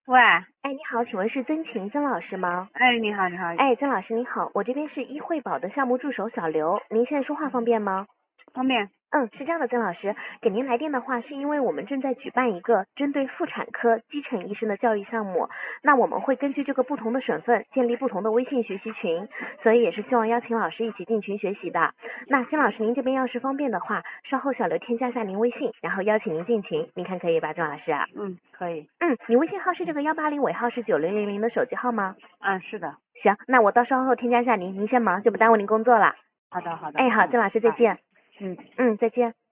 喂， 哎，你好，请问是曾晴曾老师吗？ 哎，你好，你好， 哎，曾老师你好，我这边是医惠保的项目助手小刘，您现在说话方便吗？ 方便。 是这样的，曾老师，给您来电的话，是因为我们正在举办一个针对妇产科基层医生的教育项目，那我们会根据这个不同的省份建立不同的微信学习群，所以也是希望邀请老师一起进群学习的。那曾老师您这边要是方便的话，稍后小刘添加一下您微信，然后邀请您进群，您看可以吧，曾老师？ 可以。 你微信号是这个180尾号是9000的手机号吗？ 是的。 行，那我到稍后添加一下您，您先忙，就不耽误您工作了。 好的，好的。 哎，好，曾老师再见。 嗯。 再见。